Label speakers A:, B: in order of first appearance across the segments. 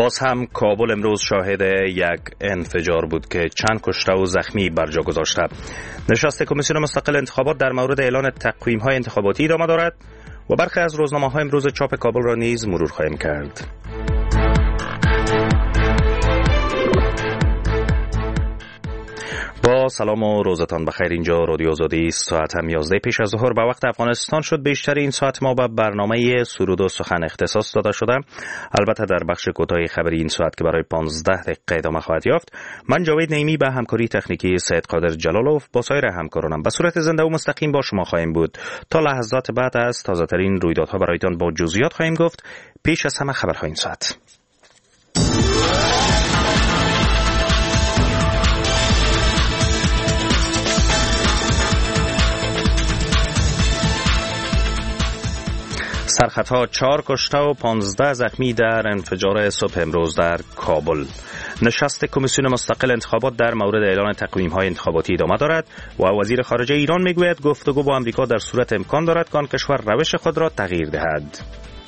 A: باز هم کابل امروز شاهد یک انفجار بود که چند کشته و زخمی بر جا گذاشته. نشست کمیسیون مستقل انتخابات در مورد اعلان تقویم‌های انتخاباتی ادامه دارد و برخی از روزنامه‌های امروز چاپ کابل را نیز مرور خواهیم کرد. با سلام و روزتان بخیر. اینجا رادیو آزادی است. ساعت هم 11 پیش از ظهر به وقت افغانستان شد. بیشتر این ساعت ما به برنامه سرود و سخن اختصاص داده شده. البته در بخش کوتاه خبری این ساعت که برای 15 دقیقه ادامه خواهد یافت، من جاوید نعیمی به همکاری تکنیکی سید قادر جلالوف با سایر همکارانم به صورت زنده و مستقیم با شما خواهیم بود. تا لحظات بعد از تازه ترین رویدادها برایتان با جزئیات خواهیم گفت. پیش از همه خبرهای این ساعت. سرخطها 4 کشته و 15 زخمی در انفجار صبح امروز در کابل. نشست کمیسیون مستقل انتخابات در مورد اعلان تقویم‌های انتخاباتی ادامه دارد و وزیر خارجه ایران میگوید گفتگو با آمریکا در صورت امکان دارد که آن کشور روش خود را تغییر دهد.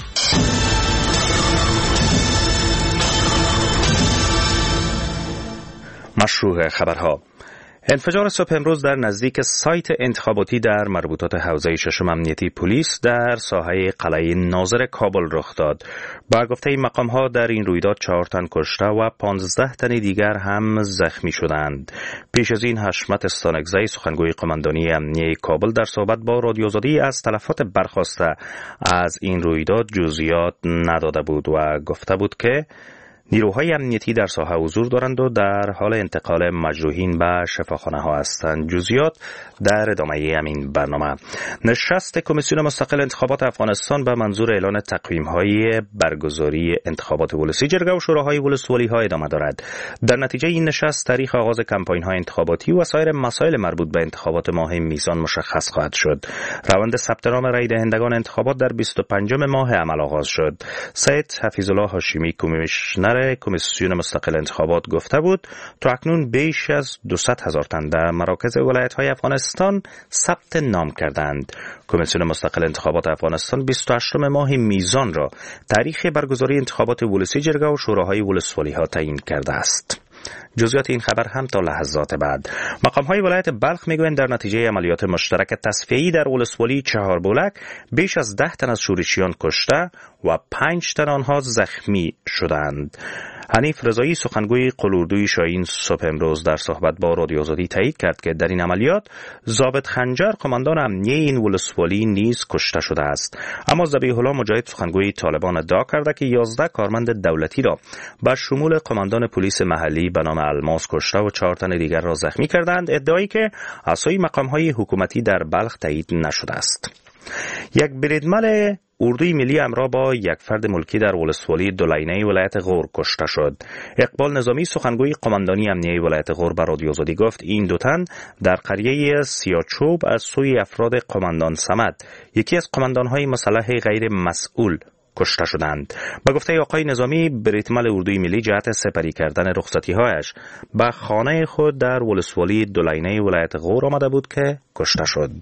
A: مشروع خبرها. انفجار صبح امروز در نزدیک سایت انتخاباتی در مربوطات حوزه ششم امنیتی پلیس در ساحه قلعه ناظر کابل رخ داد. با گفته مقام‌ها در این رویداد 4 تن کشته و 15 تن دیگر هم زخمی شدند. پیش از این حشمت استانکزی سخنگوی قماندانی امنیه کابل در صحبت با رادیو آزادی از تلفات برخاسته از این رویداد جزئیات نداده بود و گفته بود که نیروهای امنیتی در ساحه حضور دارند و در حال انتقال مجروحین به شفاخانه ها هستند. جزئیات در ادامه همین برنامه. نشست کمیسیون مستقل انتخابات افغانستان به منظور اعلان تقویم های برگزاری انتخابات ولسی جرگه و شوراهای ولسوالی ها ادامه دارد. در نتیجه این نشست تاریخ آغاز کمپاین های انتخاباتی و سایر مسائل مربوط به انتخابات ماه میزان مشخص خواهد شد. روند ثبت نام رای دهندگان انتخابات در 25 ماه عمل آغاز شد. سید حفیظالله هاشمی کمیشنر کمیسیون مستقل انتخابات گفته بود تا اکنون بیش از 200,000 تن در مراکز ولایت‌های افغانستان ثبت نام کردند. کمیسیون مستقل انتخابات افغانستان 28 ماه میزان را تاریخ برگزاری انتخابات ولسی جرگه و شوراهای ولسوالی ها تعیین کرده است. جزئیات این خبر هم تا لحظات بعد. مقام‌های ولایت بلخ میگویند در نتیجه عملیات مشترک تصفیه‌ای در ولسوالی چهاربولک بیش از 10 تن از شورشیان کشته و 5 تن آنها زخمی شدند. حنیف رضایی سخنگوی قلوردوی شاهین صبح امروز در صحبت با رادیو آزادی تایید کرد که در این عملیات ضابط خنجر قماندان امنیه این ولسوالی نیز کشته شده است. اما ذبیح الله مجاهد سخنگوی طالبان ادعا کرده که 11 کارمند دولتی را با شمول قماندان پلیس محلی به نام الماس کشته و 4 تن دیگر را زخمی کردند، ادعایی که از سوی مقام‌های حکومتی در بلخ تایید نشده است. یک بریدمن اردوی ملی همراه با یک فرد ملکی در ولسوالی دولینه ولایت غور کشته شد. اقبال نظامی سخنگوی قماندانی امنیه ولایت غور به رادیو آزادی گفت این 2 تن در قریه سیاچوب از سوی افراد قماندان صمد، یکی از قماندان‌های مسلح غیر مسئول، کشته شدند. با گفته آقای نظامی، بریدمن اردوی ملی جهت سپری کردن رخصتی‌هایش به خانه خود در ولسوالی دولینه ولایت غور آمده بود که کشته شد.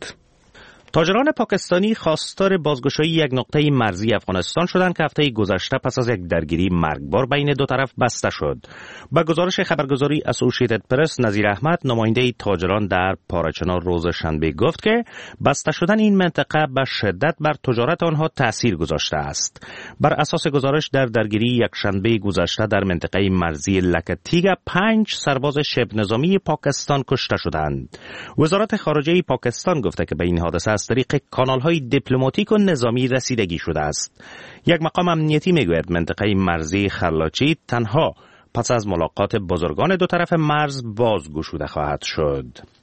A: تاجران پاکستانی خواستار بازگشایی یک نقطه مرزی افغانستان شدند که هفته گذشته پس از یک درگیری مرگبار بین دو طرف بسته شد. با گزارش خبرگزاری اسوسییتد پرس، نظیر احمد نماینده تاجران در پارچنار روز شنبه گفت که بسته شدن این منطقه به شدت بر تجارت آنها تأثیر گذاشته است. بر اساس گزارش در درگیری یک شنبه گذشته در منطقه مرزی لکتیگا 5 سرباز شبه نظامی پاکستان کشته شدند. وزارت خارجه پاکستان گفته که به این حادثه از طریق کانال‌های دیپلماتیک و نظامی رسیدگی شده است. یک مقام امنیتی میگوید منطقه مرزی خرلاچی تنها پس از ملاقات بزرگان دو طرف مرز بازگشوده خواهد شد.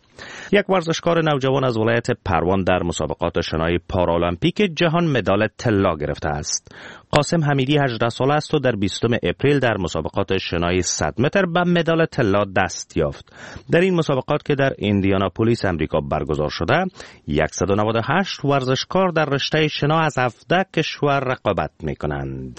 A: یک ورزشکار نوجوان از ولایت پروان در مسابقات شنای پارالمپیک جهان مدال طلا گرفته است. قاسم حمیدی 18 ساله است و در 20 اپریل در مسابقات شنای 100 متر به مدال طلا دست یافت. در این مسابقات که در ایندیاناپولیس امریکا برگزار شده، 198 ورزشکار در رشته شنا از 17 کشور رقابت می‌کنند.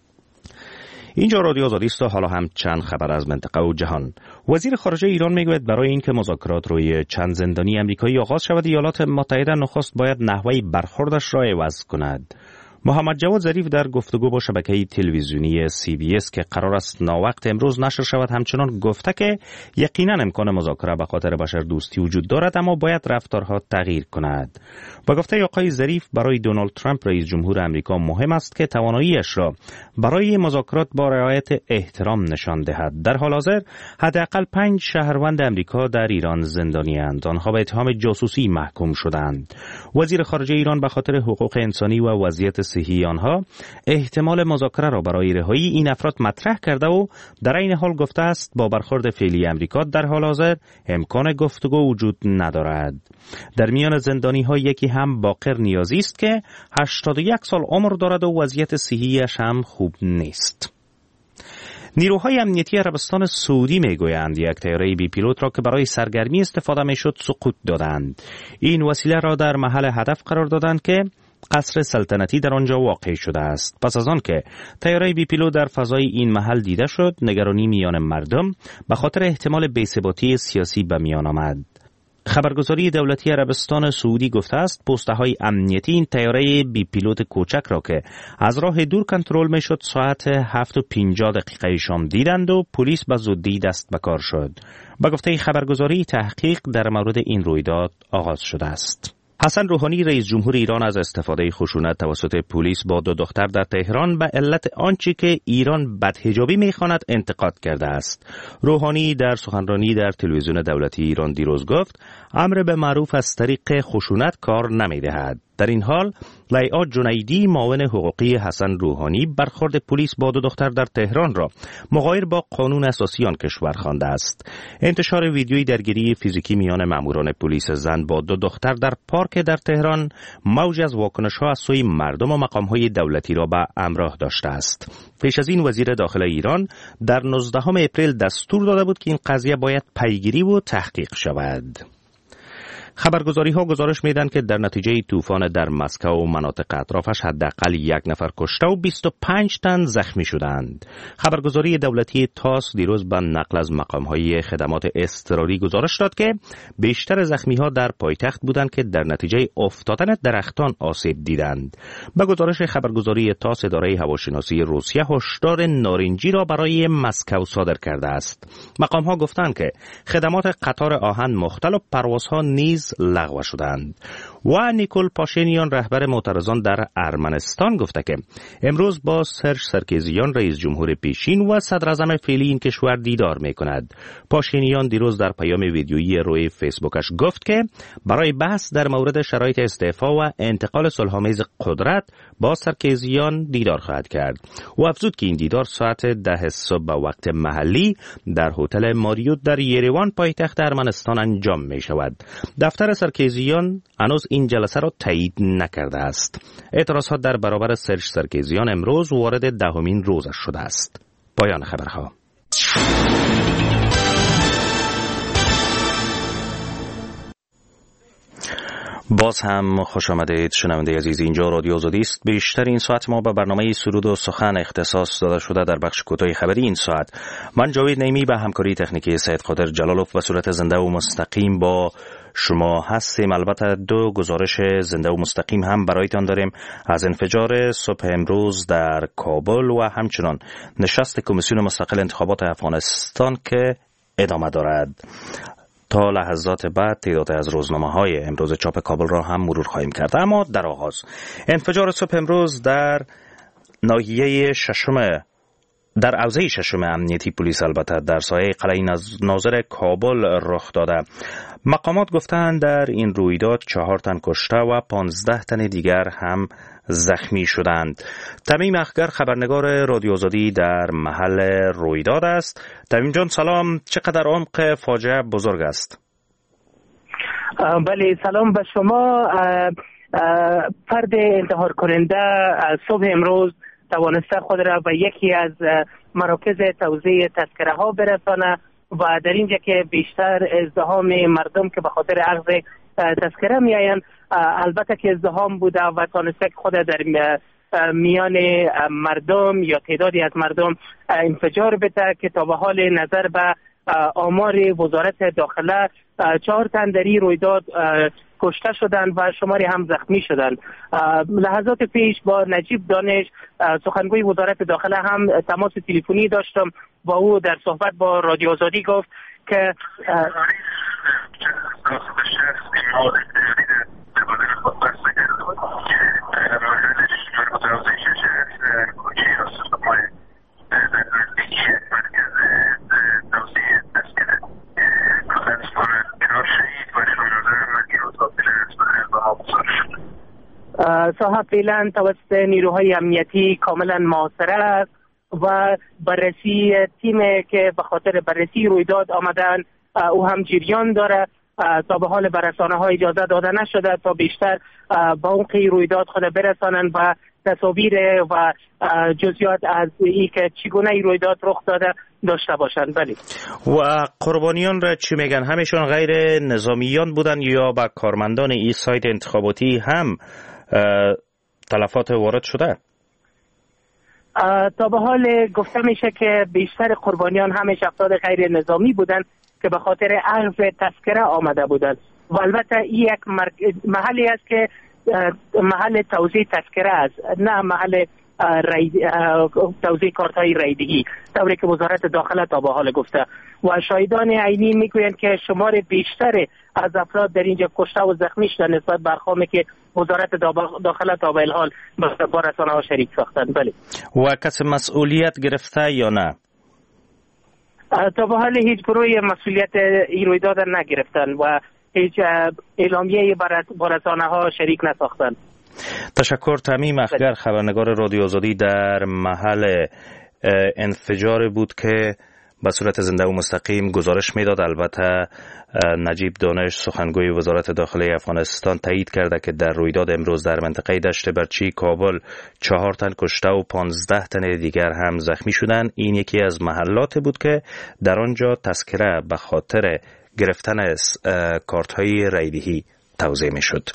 A: اینجا رادیو آزادی است و حالا هم چند خبر از منطقه و جهان. وزیر خارجه ایران میگوید برای اینکه مذاکرات روی چند زندانی آمریکایی آغاز شود، ایالات متحده نخست باید نحوه برخوردش را عوض کند. محمد جواد ظریف در گفتگو با شبکه تلویزیونی CBS که قرار است ناوقت امروز نشر شود همچنان گفته که یقینا امکان مذاکره به خاطر بشردوستی وجود دارد، اما باید رفتارها تغییر کند. با گفته آقای ظریف برای دونالد ترامپ رئیس جمهور آمریکا مهم است که تواناییش را برای مذاکرات با رعایت احترام نشان دهد. در حال حاضر حداقل 5 شهروند آمریکا در ایران زندانی‌اند. آنها به اتهام جاسوسی محکوم شدند. وزیر خارجه ایران به خاطر حقوق انسانی و وضعیت صحی آنها احتمال مذاکره را برای رهایی این افراد مطرح کرده و در این حال گفته است با برخورد فعلی آمریکا در حال حاضر امکان گفتگو وجود ندارد. در میان زندانی‌ها یکی هم باقر نیازی است که 81 سال عمر دارد و وضعیت صحیش هم خوب نیست. نیروهای امنیتی عربستان سعودی میگویند یک طیاره بی پیلوت را که برای سرگرمی استفاده میشد سقوط دادند. این وسیله را در محل هدف قرار دادند که قصر سلطنتی در آنجا واقع شده است. پس از آن که طیاره بی پیلوت در فضای این محل دیده شد، نگرانی میان مردم به خاطر احتمال بی‌ثباتی سیاسی به میان آمد. خبرگزاری دولتی عربستان سعودی گفته است پست‌های امنیتی این طیاره بی پیلوت کوچک را که از راه دور کنترل میشد ساعت 7:50 شام دیدند و پلیس به زودی دست به کار شد. با گفته خبرگزاری تحقیق در مورد این رویداد آغاز شده است. حسن روحانی رئیس جمهور ایران از استفاده خشونت توسط پلیس با 2 دختر در تهران به علت آنچه که ایران بدحجابی می‌خواند انتقاد کرده است. روحانی در سخنرانی در تلویزیون دولتی ایران دیروز گفت امر به معروف از طریق خشونت کار نمی‌دهد. در این حال لیعا جنیدی معاون حقوقی حسن روحانی برخورد پلیس با 2 دختر در تهران را مغایر با قانون اساسی آن کشور خوانده است. انتشار ویدیویی درگیری فیزیکی میان ماموران پلیس زن با 2 دختر در پارک در تهران موج از واکنش‌ها از سوی مردم و مقام‌های دولتی را به همراه داشته است. پیش از این وزیر داخله ایران در 19 اپریل دستور داده بود که این قضیه باید پیگیری و تحقیق شود. خبرگزاری‌ها گزارش میدن که در نتیجه طوفان در مسکو و مناطق اطرافش حداقل 1 نفر کشته و 25 تن زخمی شدند. خبرگزاری دولتی تاس دیروز به نقل از مقام‌های خدمات اضطراری گزارش داد که بیشتر زخمی‌ها در پایتخت بودند که در نتیجه افتادن درختان آسیب دیدند. به گزارش خبرگزاری تاس اداره هواشناسی روسیه هشدار نارنجی را برای مسکو صادر کرده است. مقام‌ها گفتند که خدمات قطار آهن مختل و پروازها نیز لغو شدند. و نیکول پاشینیان رهبر معترضان در ارمنستان گفته که امروز با سرژ سرکیزیان رئیس جمهور پیشین و صدر اعظم فعلی این کشور دیدار می‌کند. پاشینیان دیروز در پیام ویدیویی روی فیسبوکش گفت که برای بحث در مورد شرایط استعفا و انتقال صلح‌آمیز قدرت با سرکیزیان دیدار خواهد کرد. او افزود که این دیدار ساعت 10 صبح به وقت محلی در هتل ماریوت در یریوان پایتخت ارمنستان انجام می‌شود. دفتر سرکیزیان هنوز این جلسه را تایید نکرده است. اعتراضات در برابر سرژ سرکیزیان امروز وارد 10مین روزش شده است. پایان خبرها. باز هم خوش آمدید شنونده عزیز، اینجا رادیو آزادی است. بیشتر این ساعت ما به برنامه سرود و سخن اختصاص داده شده. در بخش کوتاه خبری این ساعت من جاوید نیمی به همکاری تکنیکی سید قادر جلالوف و صورت زنده و مستقیم با شما هستیم. البته 2 گزارش زنده و مستقیم هم برایتان داریم از انفجار صبح امروز در کابل و همچنان نشست کمیسیون مستقل انتخابات افغانستان که ادامه دارد. تا لحظات بعد تعداد از روزنامه‌های امروز چاپ کابل را هم مرور خواهیم کرد. اما در آغاز انفجار صبح امروز در ناحیه در حوزه ششم امنیتی پلیس البته در سایه قلعه ناظر کابل رخ داده. مقامات گفتند در این رویداد 4 تن کشته و 15 تن دیگر هم زخمی شدند. تمیم اخگر خبرنگار رادیو آزادی در محل رویداد است. تمیم جان سلام، چقدر عمق فاجعه بزرگ است؟
B: بله سلام به شما. فرد انتحار کننده صبح امروز توانسته خود را به یکی از مراکز توزیع تذکره ها برسانه و در اینجا که بیشتر ازدحام مردم که به خاطر اخذ تذکره می آیند، البته که ازدحام بوده و تانسته خود در میان مردم یا تعدادی از مردم انفجار بده که تا به حال نظر به آمار وزارت داخله 4 تن در این رویداد کشته شدند و شماری هم زخمی شدند. لحظات پیش با نجیب دانش سخنگوی وزارت داخله هم تماس تلفنی داشتم و او در صحبت با رادیو آزادی گفت که صاحب فعلا توسط نیروهای امنیتی کاملا محاصره است و بررسی تیم که به خاطر بررسی رویداد آمدن او هم جریان داره. تا به حال به رسانه‌ها اجازه داده نشده تا بیشتر با اون رویداد خود برسانند و تصاویر و جزئیات از این که چگونه رویداد رخ داده داشته باشند. بله.
A: و قربانیان را چی میگن؟ همشون غیر نظامیان بودن یا با کارمندان این سایت انتخاباتی هم تلفات وارد شده؟
B: تا به حال گفته میشه که بیشتر قربانیان همش افراد غیر نظامی بودند که به خاطر عرض تذکره آمده بودند و البته این یک محلی است که محل توزیع تذکره است، نه محل توزیع کارت‌های رایدگی، طوری که وزارت داخله تا به حال گفته. و شاهدان عینی میگویند که شمار بیشتر از افراد در اینجا کشته و زخمی شدند نسبت به ارقامی که وزارت داخله تا به الحال با رسانه‌ها شریک ساختند. بله.
A: و کسی مسئولیت گرفته یا نه؟
B: تا به حال هیچ گروهی مسئولیت این رویداد نگرفتن و هیچ اعلامیه با رسانه‌ها شریک نساختند.
A: تشکر. تمیم اخگر، خبرنگار رادیو آزادی در محل انفجار بود که به صورت زنده و مستقیم گزارش میداد. البته نجیب دانش سخنگوی وزارت داخله افغانستان تایید کرده که در رویداد امروز در منطقه دشت برچی کابل 4 تن کشته و 15 تن دیگر هم زخمی شدند. این یکی از محلات بود که در آنجا تذکره به خاطر گرفتن کارت‌های رایدهی توزیع میشد.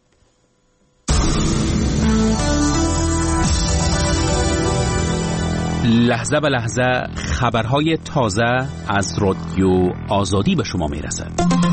C: لحظه به لحظه خبرهای تازه از رادیو آزادی به شما میرسد.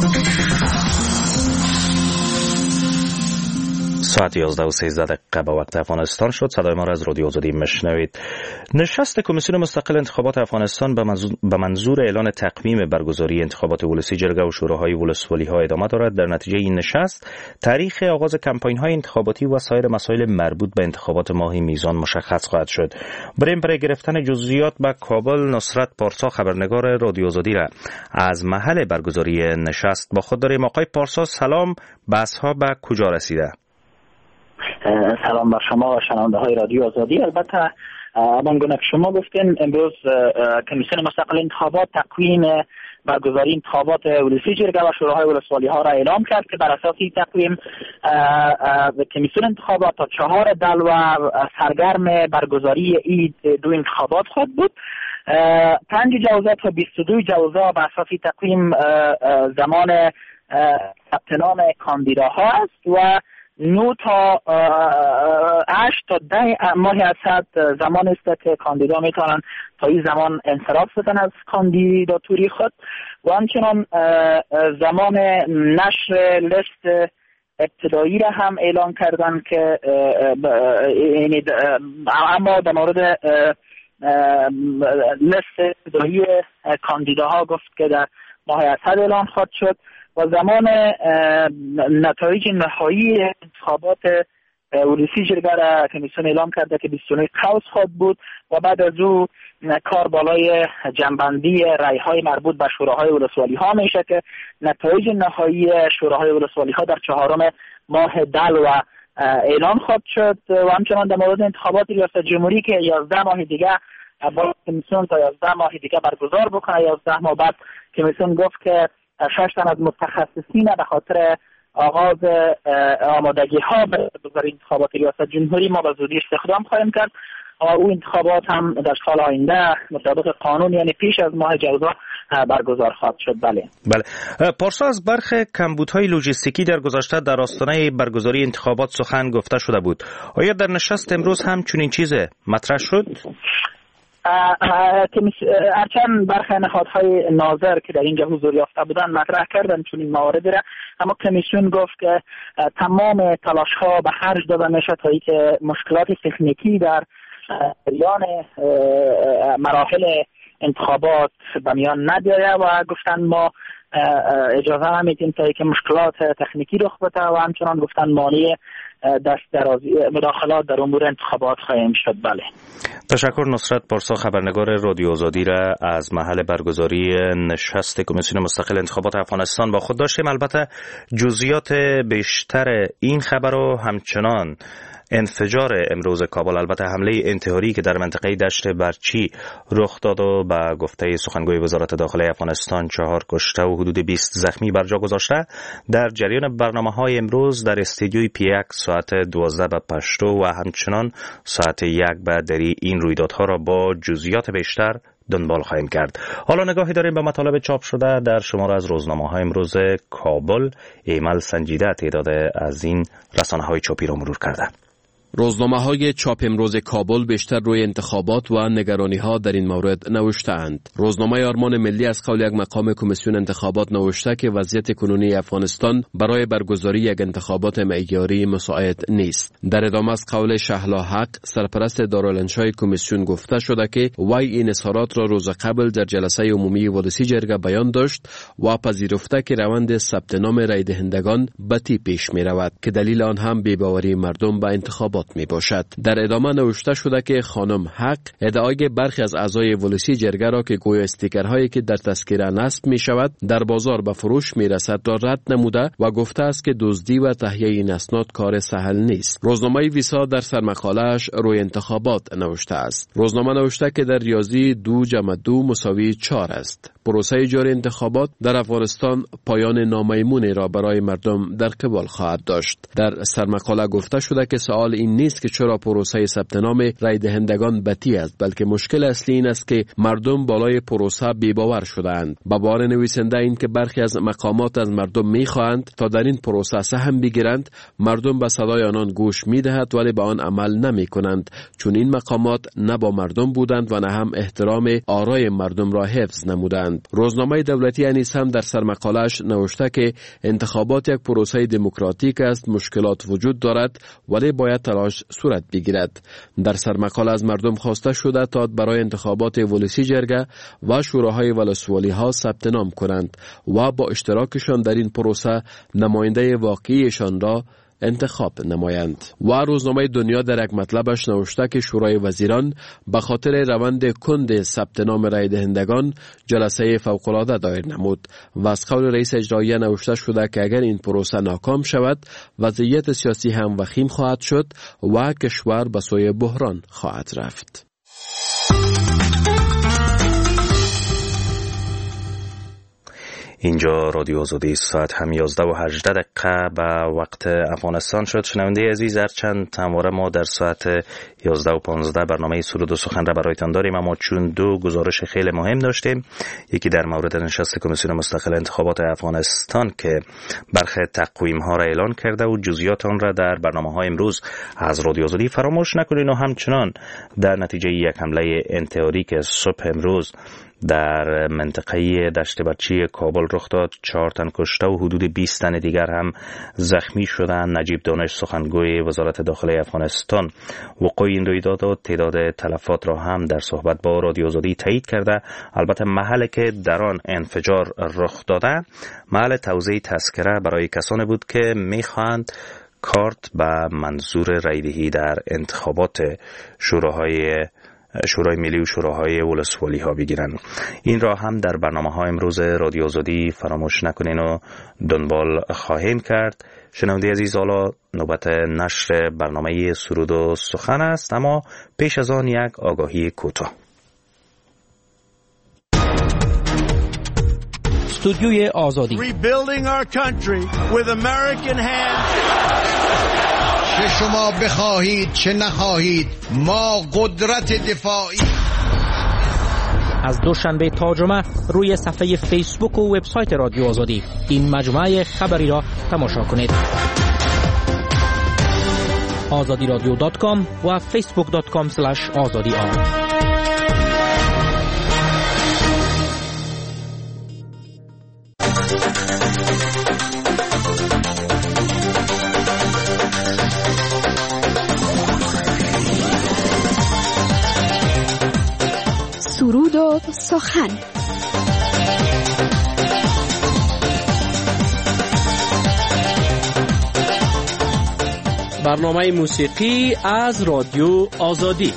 A: ساعت 11:13 به وقت افغانستان شد. صدای ما را از رادیو آزادی میشنوید. نشست کمیسیون مستقل انتخابات افغانستان به منظور اعلان تقویم برگزاری انتخابات ولسی جرگه و شوراهای ولسوالی‌ها ادامه دارد. در نتیجه این نشست تاریخ آغاز کمپاین‌های انتخاباتی و سایر مسائل مربوط به انتخابات ماه میزان مشخص خواهد شد. برای گرفتن جزئیات به کابل نصرت پارسا خبرنگار رادیو آزادی را از محل برگزاری نشست با خود داریم. آقای پارسا سلام، بحث‌ها به کجا رسیده؟
D: سلام بر شما و شنونده های رادیو آزادی. البته همانگونه که شما گفتین امروز کمیسیون مستقل انتخابات تقویم برگزاری انتخابات ولسی جرگه و شوراهای ولسوالی ها را اعلام کرد که بر اساس این تقویم کمیسیون انتخابات تا 4 دلو سرگرم برگزاری این 2 انتخابات خواهد بود. 5 جوزه تا 22 جوزه بر اساس تقویم زمان ثبت نام کاندیداها است و 9 تا 8 تا 10 ماه اسد زمان است که کاندیدا میتونن تا این زمان انصراف بدن از کاندیداتوری خود و همچنان زمان نشر لیست ابتدایی را هم اعلان کردن که اما در مورد لیست ابتدایی کاندیداها گفت که در ماه اسد اعلان خواهد شد و زمان نتایج نهایی انتخابات ولسی جرگه را کمیسیون اعلام کرده که 29 قوس خواهد بود و بعد از او کار بالای جنبندی رأی‌های مربوط به شوراهای ولسوالی ها میشه که نتایج نهایی شوراهای ولسوالی ها در 4 ماه دلو اعلان خواهد شد و همچنان در مورد انتخابات ریاست جمهوری که 11 ماه دیگه با کمیسیون تا 11 ماه دیگه برگزار بکنه. 11 ماه بعد کمیسیون گفت که 6 تن از متخصصین به خاطر آغاز آمادگی ها به برگزاری انتخابات ریاست جمهوری ما به زودی استخدام خواهیم کرد و او انتخابات هم در سال آینده مطابق قانون یعنی پیش از ماه جوزا برگزار خواهد شد. بله.
A: پارسا، از برخی کمبودهای لوجستیکی در گذشته در آستانه برگزاری انتخابات سخن گفته شده بود. آیا در نشست امروز هم چنین چیزی مطرح شد؟
D: هرچند برخی نهادهای ناظر که در اینجا حضور یافته بودن مطرح کردن چون این موارد را، اما کمیسیون گفت که تمام تلاش ها به خرج داده میشه تا اینکه مشکلات تکنیکی در جریان مراحل انتخابات به میان نیاید و گفتن ما اجازه نمیدیم تا اینکه مشکلات تکنیکی رخ بده و همچنان گفتن مانع دست درازی مداخلات در امور انتخابات خواهیم شد. بله.
A: تشکر. نصرت پارسا، خبرنگار رادیو آزادی را از محل برگزاری نشست کمیسیون مستقل انتخابات افغانستان با خود داشتیم. البته جزئیات بیشتر این خبر و همچنان انفجار امروز کابل، البته حمله انتحاری که در منطقه دشت برچی رخ داد و به گفته سخنگوی وزارت داخله افغانستان 4 کشته و حدود 20 زخمی بر جا گذاشته، در جریان برنامه‌های امروز در استودیوی پیک ساعت 12 به پشتو و همچنان ساعت 1 به دری این رویدادها را با جزئیات بیشتر دنبال خواهیم کرد. حالا نگاهی داریم به مطالب چاپ شده در شماره از روزنامه‌های امروز کابل. ایمل سنجیده تعداد از این رسانه‌های چاپی را مرور کرده.
E: روزنامه‌های چاپ امروز کابل بیشتر روی انتخابات و نگرانی‌ها در این مورد نوشته‌اند. روزنامه آرمان ملی از قول یک مقام کمیسیون انتخابات نوشته که وضعیت کنونی افغانستان برای برگزاری یک انتخابات معیاری مساعد نیست. در ادامه از قول شهلا حق، سرپرست دارالانشای کمیسیون، گفته شده که وی این اظهارات را روز قبل در جلسه عمومی ولسی جرگه بیان داشت و پذیرفته که روند ثبت نام رای دهندگان بتی پیش می‌رود که دلیل آن هم بی‌باوری مردم به انتخابات می باشد. در ادامه نوشته شده که خانم حق ادعای برخی از اعضای ولسی جرگه را که گویا استیکرهایی که در تذکره نصب می شود در بازار به فروش می رسد را رد نموده و گفته است که دزدی و تهیه این اسناد کار سهل نیست. روزنامه ویسا در سرمقاله‌اش روی انتخابات نوشته است. روزنامه نوشته که در ریاضی 2 + 2 = 4 است. پروسه جاری انتخابات در افغانستان پایان نامیمونی را برای مردم در قبال خواهد داشت. در سرمقاله گفته شده که سوال این نیست که چرا پروسه ثبت نام رای دهندگان بطی است، بلکه مشکل اصلی این است که مردم بالای پروسه بی‌باور شده‌اند. با باور نویسنده این که برخی از مقامات از مردم می‌خواهند تا در این پروسه سهم بگیرند، مردم به صدای آنان گوش می‌دهند ولی به آن عمل نمی‌کنند، چون این مقامات نه با مردم بودند و نه هم احترام آرای مردم را حفظ نمودند. روزنامه دولتی انیس هم در سرمقاله‌اش نوشته که انتخابات یک پروسه دموکراتیک است، مشکلات وجود دارد ولی باید تلاش صورت بگیرد. در سرمقاله از مردم خواسته شده تا برای انتخابات ولسی جرگه و شوراهای ولسوالی ها ثبت نام کنند و با اشتراکشان در این پروسه نماینده واقعیشان را انتخاب نمایند. و روزنامه دنیا در یک مطلبش نوشته که شورای وزیران به خاطر روند کند ثبت نام رای دهندگان جلسه فوق‌العاده دایر نمود و از قول رئیس اجرایی نوشته شده که اگر این پروسه ناکام شود وضعیت سیاسی هم وخیم خواهد شد و کشور به سوی بحران خواهد رفت.
A: اینجا رادیو آزادی، ساعت هم 11:18 به وقت افغانستان شد. شنونده عزیز، هر چند همواره ما در ساعت 11:15 برنامه سرود و سخن را برایتان داریم، اما چون 2 گزارش خیلی مهم داشتیم، یکی در مورد نشست کمیسیون مستقل انتخابات افغانستان که برخی تقویم ها را اعلان کرده و جزئیات آن را در برنامه‌های امروز از رادیو آزادی فراموش نکنید، و همچنان در نتیجه یک حمله انتحاری که صبح امروز در منطقه دشت برچی کابل رخ داد، 4 تن کشته و حدود 20 تن دیگر هم زخمی شدند. نجیب دانش، سخنگوی وزارت داخله افغانستان، وقوع این رویداد و تعداد تلفات را هم در صحبت با رادیو آزادی تایید کرده. البته محلی که در آن انفجار رخ داده محل توزیع تذکره برای کسانی بود که میخواهند کارت به منظور رایدهی در انتخابات شورای ملی و شوراهای ولسوالی ها بگیرن. این را هم در برنامه ها امروز رادیو آزادی فراموش نکنین و دنبال خواهیم کرد. شنونده عزیز، حالا نوبت نشر برنامه سرود و سخن است، اما پیش از آن یک آگاهی کوتاه.
C: استودیوی آزادی.
F: Rebuilding our country with American hands.
G: چه شما بخواهید چه نخواهید، ما قدرت دفاعی.
C: از دوشنبه تا جمعه روی صفحه فیسبوک و وبسایت رادیو آزادی این مجموعه خبری را تماشا کنید. azadiradyo.com و facebook.com/azadi.
H: سرود و سخن.
C: برنامه موسیقی از رادیو آزادی.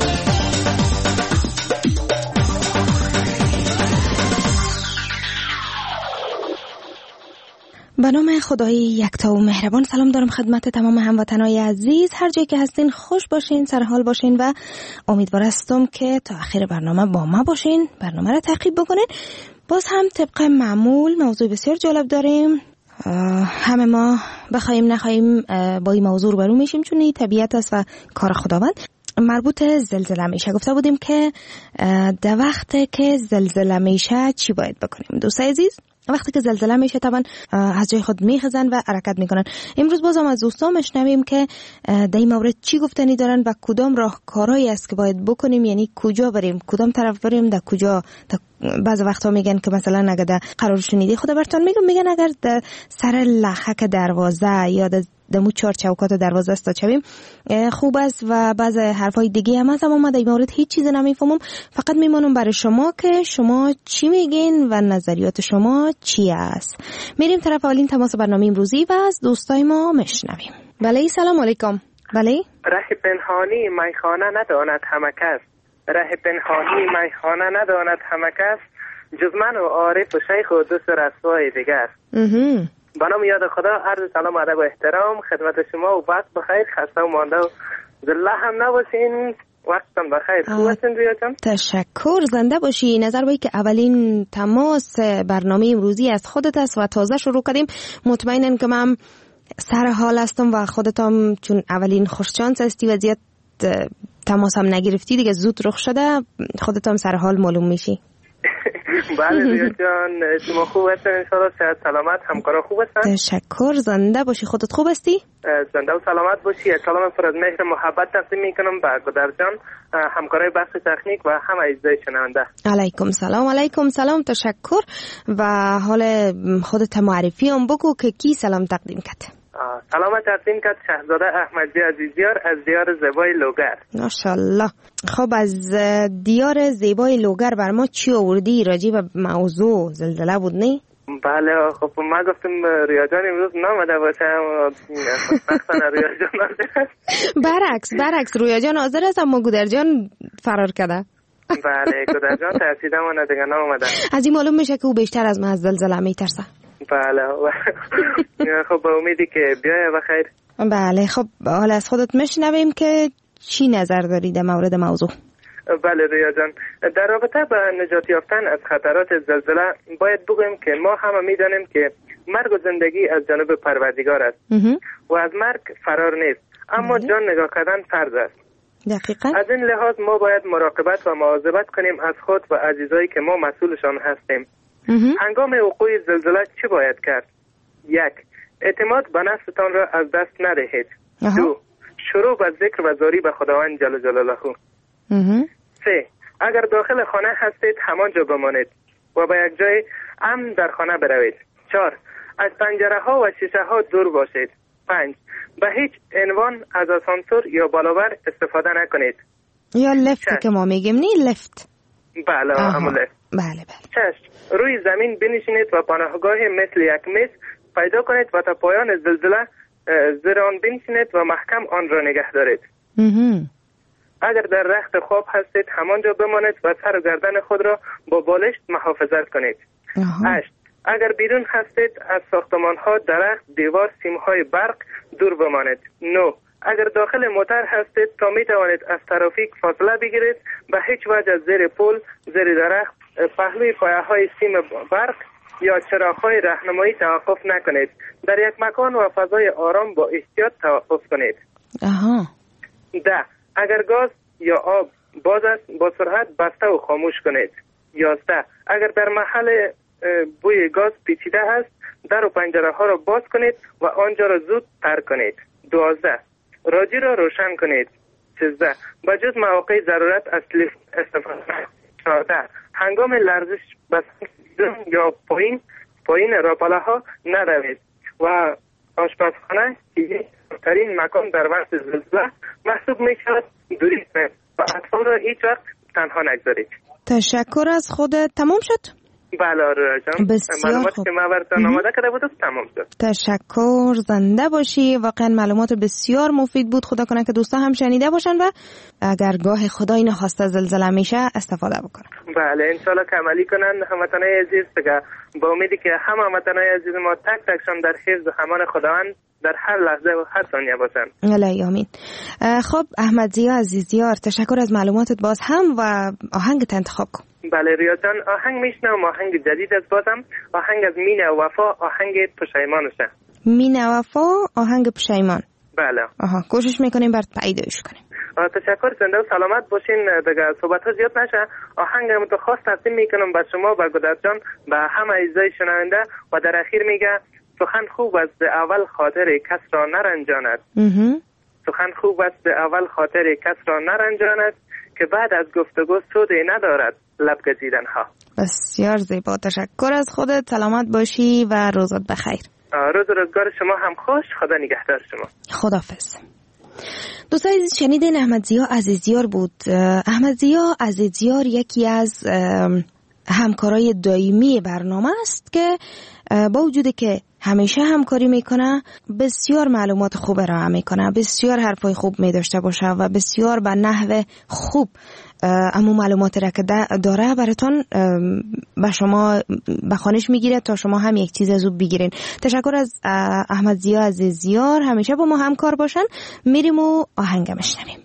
H: به نام خدای یکتا و مهربان سلام دارم خدمت تمام هموطنای عزیز، هر جایی که هستین خوش باشین، سر حال باشین و امیدوار هستم که تا آخر برنامه با ما باشین، برنامه را تعقیب بکنین. باز هم طبق معمول موضوع بسیار جالب داریم، همه ما بخوایم نخواهیم با این موضوع روبرو میشیم چون این طبیعت است و کار خداوند. مربوط زلزله میشه، گفته بودیم که در وقت که زلزله میشه چی باید بکنیم. دوستای عزیز، وقتی که زلزله میشه طبعا از جای خود میخزن و حرکت میکنن. امروز بازم از دوستان مشنویم که در این مورد چی گفتنی دارن و کدام راهکارهایی است که باید بکنیم، یعنی کجا بریم، کدام طرف بریم، در کجا. بعض وقتا میگن که مثلا اگر در قرار شنیدی خدا برتون میگن اگر در سر لحک دروازه یا دمو چهار چوکات دروازه است تا چویم خوب است و بعض حرفای دیگه هم هست، اما من در این مورد هیچ چیزی نمیفهمم. فقط میمونم برای شما که شما چی میگین و نظریات شما چی است. میریم طرف اولین تماس برنامه امروزی و از دوستای ما مشنویم. بله، سلام علیکم. بله،
I: ره پنهانی میخانه نداند همه کس، ره پنهانی میخانه نداند همه کس، جز من و عارف و شیخ و دوست رسوای دیگر. با نام یاد خدا، عرض سلام و ادب و احترام خدمت شما و وقت بخیر، خسته و مانده و زله هم نباشین، وقتتان بخیر. خوب هستین ریا جان؟
H: تشکر، زنده باشی. نظر بایی که اولین تماس برنامه امروزی از خودت است و تازه شروع کردیم، مطمئنم که من سر حال هستم و خودتم چون اولین خوششانس هستی و زیاد تماس هم نگرفتی دیگه زود رخ شده، خودتم سر حال معلوم میشی.
I: بله ریا جان، شما خوب هستین؟ انشاءالله صحت سلامت، همکارا خوب هستن؟
H: تشکر، زنده باشی. خودت خوب هستی؟
I: زنده و سلامت باشی. سلام پر از مهر محبت تقدیم میکنم به گودر جان، همکارای بخش تکنیک و همه اجزای شنونده.
H: علیکم سلام. علیکم سلام، تشکر. و حال خودت معرفی هم بگو که کی سلام تقدیم کرد.
I: سلام تقدیم کرد شهزاده احمدی عزیزیار از دیار زیبای لوگر.
H: ماشاءالله. خب از دیار زیبای لوگر بر ما چی آوردی؟ راجع به موضوع زلزله بود نه؟
I: بله، خب ما گفتم ریا جان امروز نامده باشه، خوشبختانه ریا جان
H: برعکس ریا جان حاضر است اما گودر جان فرار کرده.
I: بله، گودر جان ترسیدمونه دیگه نامده.
H: از این معلوم میشه که او بیشتر از من از زلزله میترسه.
I: بله خب با امیدی که بیای بخیر.
H: بله، خب حالا از خودت میشنویم که چی نظر داری در مورد موضوع.
I: بله ریا جان، در رابطه با نجات یافتن از خطرات زلزله باید بگویم که ما همه میدانیم که مرگ و زندگی از جانب پروردگار است و از مرگ فرار نیست، اما جان نگاه کردن فرض است.
H: دقیقاً.
I: از این لحاظ ما باید مراقبت و مواظبت کنیم از خود و عزیزایی که ما مسئولشان هستیم. هنگام وقوع زلزله چه باید کرد؟ 1. اعتماد به نفستان را از دست ندهید. 2. شروع به ذکر و زاری به خداوند جل جلاله. 3. اگر داخل خانه هستید همانجا بمانید و به یک جای امن در خانه بروید. 4. از پنجره ها و شیشه ها دور باشید. 5. به هیچ عنوان از آسانسور یا بالابر استفاده نکنید.
H: یا لفت که ما میگیم نی لفت.
I: بله، همون لفت.
H: بله.
I: 6. روی زمین بنشینید و پناهگاهی مثل یک میز پیدا کنید و تا پایان زلزله زیر آن بنشینید و محکم آن را نگه دارید. اگر در رخت خواب هستید همانجا بمانید و سر گردن خود را با بالشت محافظت کنید. 8. اگر بیرون هستید از ساختمان ها، درخت، دیوار، سیمهای برق دور بمانید. 9. اگر داخل موتر هستید تا می توانید از ترافیک فاصله بگیرید، به هیچ وجه زیر پل، زیر درخت، پهلوی پایه های سیم برق یا چراغ‌های راهنمایی توقف نکنید. در یک مکان و فضای آرام با احتیاط توقف کنید. 10. اگر گاز یا آب باز است با سرعت بسته و خاموش کنید. 11. اگر در محل بوی گاز پیچیده است در و پنجره ها را باز کنید و آنجا را زود ترک کنید. 12. رادیو را روشن کنید. 13. بجز مواقع ضرورت از استفاده. 14. هنگام لرزش یا پایین راپله ها نروید و آشپزخانه که ترین مکان در وقت زلزله محسوب می شود دوری کنید و اطفال را هیچ وقت تنها نگذارید.
H: تشکر از خودت. تمام شد؟
I: بله آرورا جان، معلوماتی که ما براتون آماده کرده بود تمام شد.
H: تشکر، زنده باشی. واقعا معلومات بسیار مفید بود. خدا کنه که دوستا هم شنیده باشن و اگر گاه خدایی نخواسته زلزله میشه استفاده بکنن.
I: بله انشالله که عملی کنن هموطنای عزیز، دیگه با امیدی که همه هموطنای عزیز ما تک تکشان در حفظ و امان خداوند در هر لحظه و هر ثانیه باشن.
H: الهی آمین. خب احمد ضیا عزیزیار، تشکر از معلوماتت باز هم و آهنگت انتخاب کن.
I: بله ریا جان، آهنگ میشنم، آهنگ جدید از بازم، آهنگ از مین وفا، آهنگ پشیمانشه.
H: مین وفا، آهنگ پشیمان.
I: بله.
H: کوشش میکنیم برات پیداش کنیم.
I: تشکر، زنده و سلامت باشین. دیگه صحبت ها زیاد نشه. آهنگ رو خاص تقدیم میکنم به شما، به گودرز جان، به همه عزیزای شنونده و در اخیر میگه سخن خوب است به اول خاطر کس را نرنجاند. سخن خوب است به اول خاطر کس را نرنجاند که بعد از گفتگو سودی ندارد لب گزیدن ها.
H: بسیار زیبا، تشکر از خودت. سلامت باشی و روزت بخیر.
I: روز و روزگار شما هم خوش. خدا نگهدار شما.
H: خداحافظ. دوستان عزیز، شنیدین احمد ضیا عزیزیار بود. احمد ضیا عزیزیار یکی از همکارای دائمی برنامه است که با وجودی که همیشه همکاری میکنه، بسیار معلومات خوب ارائه میکنه، بسیار حرفای خوب میداشته باشه و بسیار به نحو خوب اما معلومات را که داره براتون به شما بخوانش میگیره تا شما هم یک چیز از او بگیرین. تشکر از احمد ضیا عزیزیار، همیشه با ما همکار باشن. میریم و آهنگ میشنویم.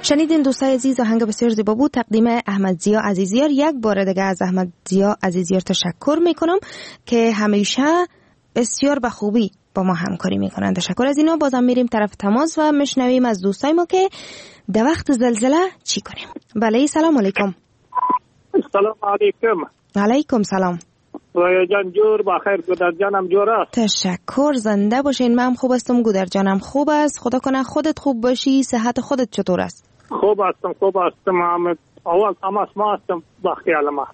H: شنیدین دوستای عزیز، آهنگ بسیار زیبا بود، تقدیم احمد ضیا عزیزیار. یک بار دیگه از احمد ضیا عزیزیار تشکر میکنم که همیشه بسیار به خوبی با ما همکاری میکنن. تشکر از اینا. بازم میریم طرف تماس و میشنویم از دوستای ما که در وقت زلزله چی کنیم. بله، سلام علیکم.
J: سلام علیکم.
H: علیکم سلام.
J: رویا جان جور بخیر، گودر جانم جور است.
H: تشکر، زنده باشین. من خوب هستم، گودر جانم خوب است. خدا کنه خودت خوب باشی. صحت خودت چطور است؟
J: خوب هستم. احمد اول تماس ما هستم با خیال ما.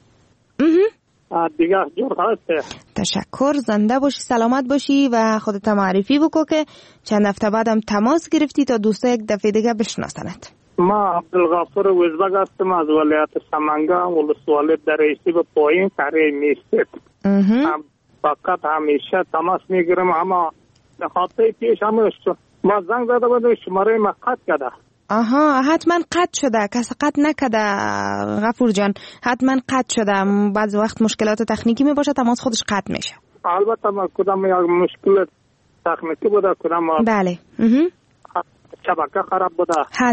J: دیگه جور هست.
H: تشکر، زنده باشی، سلامت باشی و خودت معرفی بکو که چند هفته بعدم تماس گرفتی تا دوستا یک دفعه دیگه بشناسنت.
J: ما عبدالغفور وزبگ هستم از ولایت سمنگان، ولسوالی درعیسی به پایین کره میستید. فقط همیشه تماس میگیرم، اما هفته پیش هم ما زنگ زده بودم شماره ما قطع کرده.
H: آها، حتما قطع شده. کسی قطع نکده غفور جان، حتما قطع شده. بعض وقت مشکلات تکنیکی می باشه، تماس خودش قطع میشه.
J: البته ما کدام یک مشکل تکنیکی بوده، کدام
H: بله
J: شبکه خراب بوده.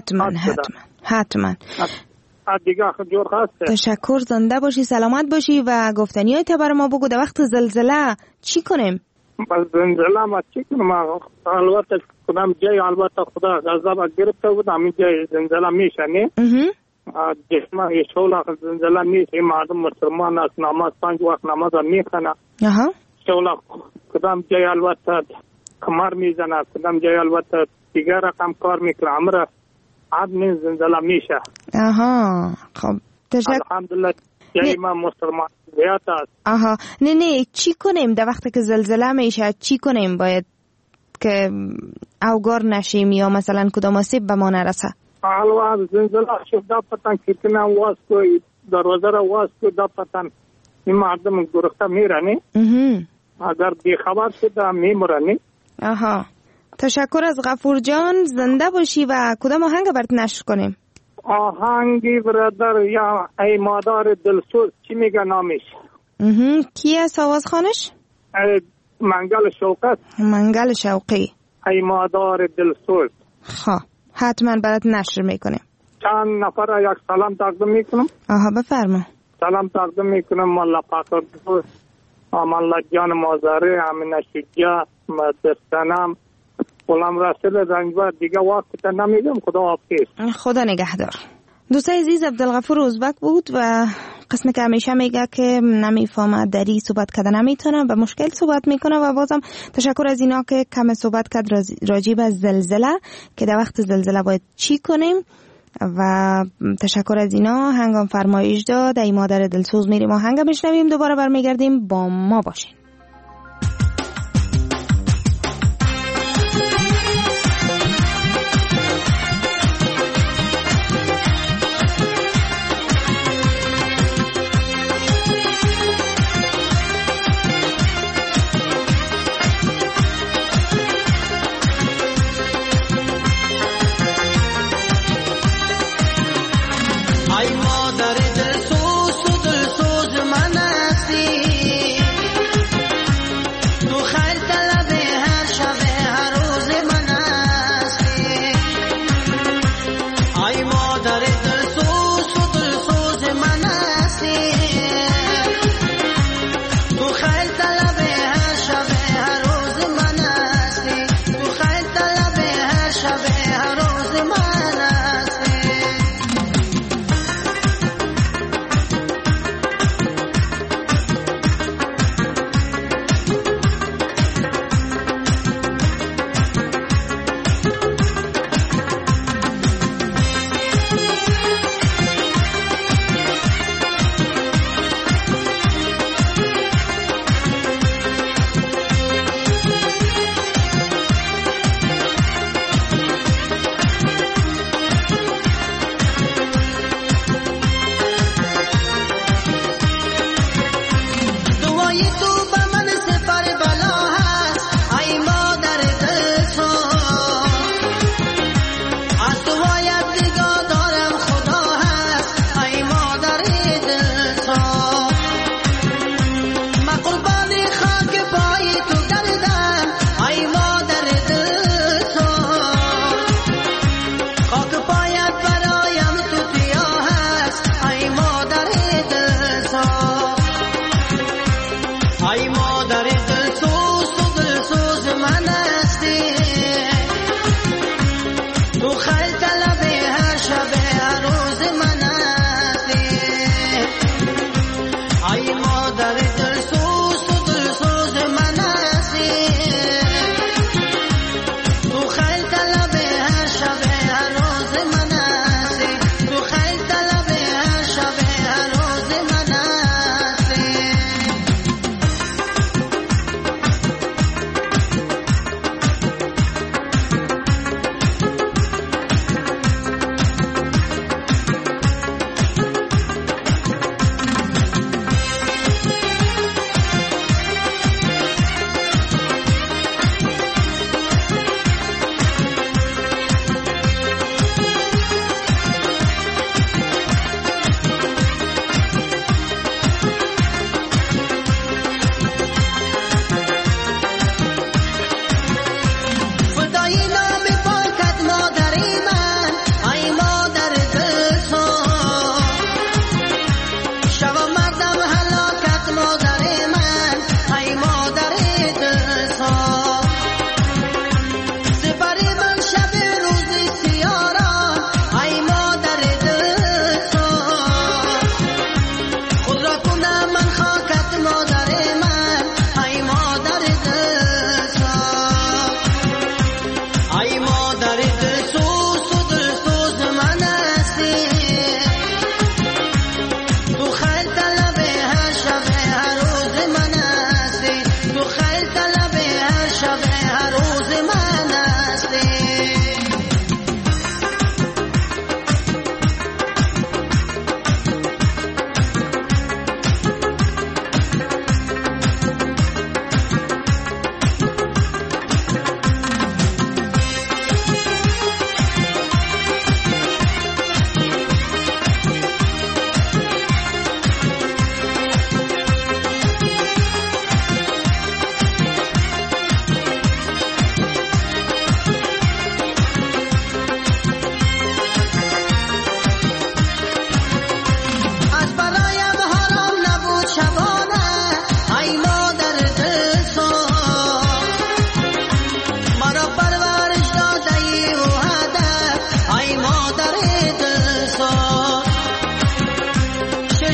H: حتما
J: دیگه جور هست.
H: تشکر، زنده باشی، سلامت باشی و گفتنی های تبر ما بگو. در وقت زلزله چی کنیم؟
J: زلزله ما چی کنیم؟ البته کدام جای البته خدا غضب گرفته بود، همین جای زلزله میشه نه؟ جسمه یه شوله زلزله میشه. مردم مسلمان است، نماز 5 وقت نماز میخونه. شوله کدام جای البته کمر میزنه، کدام جای البته دیگر رقم کار میکنه. امر آدمی زلزله میشه.
H: خب
J: الحمدلله جای ما مسلمان زیاد است.
H: نه چی کنیم در وقتی که زلزله میشه؟ چی کنیم باید که اوگار نشیم یا مثلا کدام آسیب به ما نرسه؟
J: الان زلزله شد دا پتن کتنه واس کوئی دروازه را واس کوئی دا پتن این مردم گرخته میرنی. اگر بیخبر شده میمرنی.
H: تشکر از غفور جان، زنده باشی. و کدام آهنگ برات نشر کنیم؟
J: آهنگی برادر یا ای مادر دلسوز، چی میگه نامش؟
H: کی است آواز خانش؟ منگل شوقی.
J: ای مادر دلسوز.
H: حتما برات نشر میکنیم.
J: چند نفر یک سلام تقدیم میکنم.
H: بفرما.
J: سلام تقدیم میکنم ملا پاکر دوست، ملا جان مازاره، امینه شجاع، مدرسنم، غلام رسول رنجبر. دیگه وقت نمیدم. خدا حافظ.
H: خدا نگهدار. دوستای عزیز، عبدالغفور ازبک بود و قسمی که همیشه میگه که نمیفهمه دری صحبت کرده نمیتونه و مشکل صحبت میکنه. و بازم تشکر از اینا که کم صحبت کرد راجع به زلزله که در وقت زلزله باید چی کنیم. و تشکر از اینا. هنگام فرمایش داد ای مادر دلسوز میریم آهنگ بشنویم، دوباره برمیگردیم. با ما باشین.
K: ای مادر دلسوز من هستی،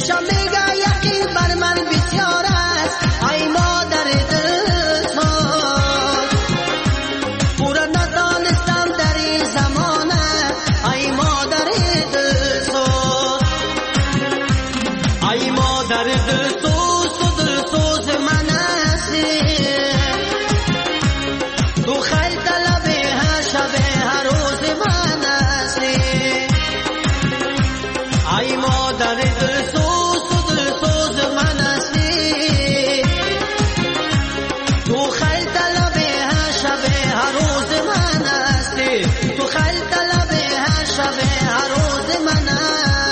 K: دلشم میگه یقین بر من بسیار است ای مادر دل تو پورا ندانستم در این زمانه ای مادر دل تو ای مادر دل تو دلسوز من هستی تو خیل طلب هر شب هر روز من هستی ای مادر دلسوز من هستی تو خیل طلب هر شب هر روز من هستی تو خیل طلب هر شب هر روز من هستی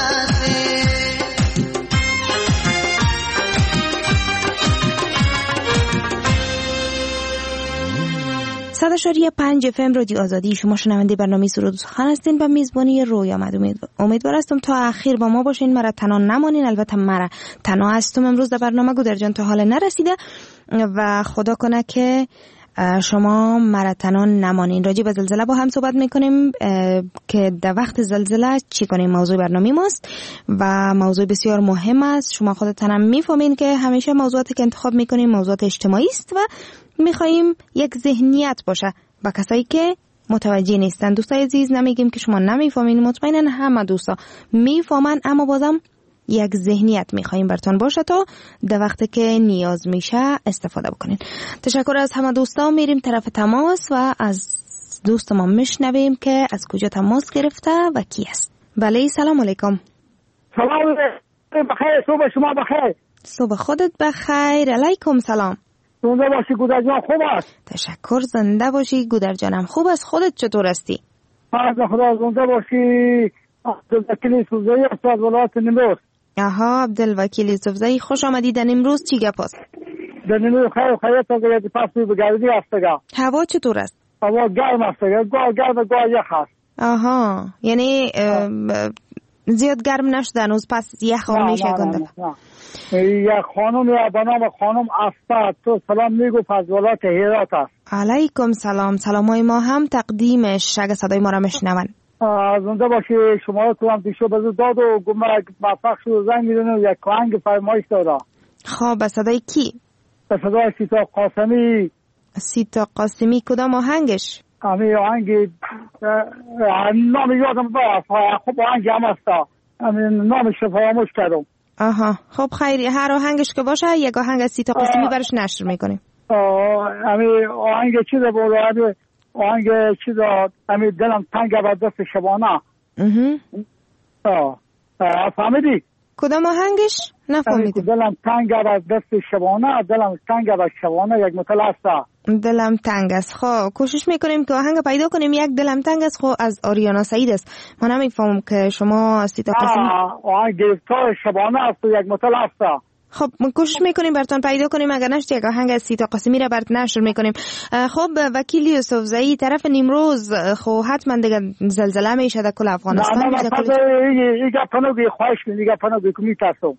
H: 100.5 FM رادیو آزادی. شما شنونده برنامه سرود و سخن هستین و میزبانی رویا مد. امیدوار هستم تا اخیر با ما باشین، مرا تنها نمانین. البته مرا تنها هستم امروز در برنامه. گودر جان تا حال نرسیده و خدا کنه که شما مرا تنها نمانین. راجع به زلزله با هم صحبت میکنیم که در وقت زلزله چی کنیم. موضوع برنامه ماست و موضوع بسیار مهم است. شما خودتون هم میفهمین که همیشه موضوعاتی که انتخاب میکنیم موضوعات اجتماعی است و میخواییم یک ذهنیت باشه با کسایی که متوجه نیستن. دوستای عزیز نمیگیم که شما نمیفهمین، مطمئنا همه دوستا میفهمن، اما بازم یک ذهنیت میخواییم براتون باشه تا در وقتی که نیاز میشه استفاده بکنین. تشکر از همه دوستا. میریم طرف تماس و از دوست ما میشنویم که از کجا تماس گرفته و کی است. بله سلام علیکم.
J: سلام بخیر. صبح شما بخیر.
H: صبح خودت بخیر. علیکم سلام.
J: زنده باشی گودر جان. خوب است؟
H: تشکر. زنده باشی گودر جانم. خوب است. خودت چطور هستی؟
J: از خدا زنده باشی. عبدالوکیل یوسفزئی است از ولایت نیمروز.
H: آها عبدالوکیل یوسفزئی، خوش آمدید. در نیمروز چی گپ است؟
J: در نیمروز خیر خیریت است. یه پس بگردی است.
H: هوا چطور است؟
J: هوا گرم است. گاه گرم گاه یخ است.
H: آها یعنی زیاد گرم نشده هنوز، پس یخ میشه گنده.
J: یک خانم یا بنام خانم اسفه تو سلام میگو از ولایت هرات است.
H: علیکم سلام. سلامای ما هم تقدیمش اگه صدای ما را میشنون.
J: زنده باشی. شما تو هم پیشو بزو داد و گمرک موفق شد و زنگ میدونم یک آهنگ فرمایش داده.
H: خب به صدای کی؟
J: به صدای سیتا قاسمی.
H: سیتا قاسمی کدام آهنگش؟
J: همین آهنگ نام یادم خوب آهنگ هم است. نامش رو فراموش کردم.
H: آها خب خیلی، هر آهنگش که باشه یک آهنگ از سیتا قاسمی برش نشر میکنیم.
J: همین آهنگ چیز بود، آهنگ چیز همین دلم تنگ از دست شبانه. فهمیدی؟
H: کدام آهنگش؟ نفهمیدم.
J: دلم تنگ از دست شبانه، دلم تنگ از شبانه یک مطلع است.
H: دلم تنگ است. خب کوشش میکنیم که آهنگ پیدا کنیم. یک دلم تنگ است خب از آریانا سعید است. من نمیفهمم که شما سیتا قاسمی
J: آهنگ گرفتار شبانه است یک مطلع است.
H: خب من کوشش میکنیم براتون پیدا کنیم. اگر نشد یک آهنگ از سیتا قاسمی را برات نشر میکنیم. خب وکیل یوسفزئی طرف نیمروز خب حتما دیگه زلزله میشه در کل افغانستان.
J: نه این گپانو بی خواهش کنید، گپانو بی میترسم.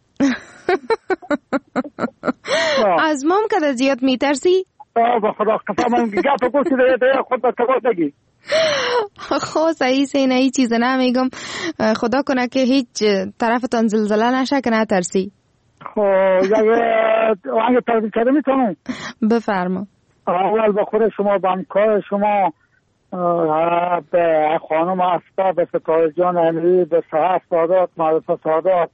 H: از مام که زیاد میترسی؟
J: به خدا قسم من گپ گوش دیگه خود به تو نگی.
H: خب صحیح نه هیچ چیز نمیگم. خدا کنه که هیچ طرفتان زلزله نشه که نترسی.
J: خب آهنگ ترتیب کرده میتونم؟
H: بفرما.
J: اول به خود شما، به همکار شما، به خانم اسفه، به ستاره جان امیری، به صحت سادات، معرفت سادات،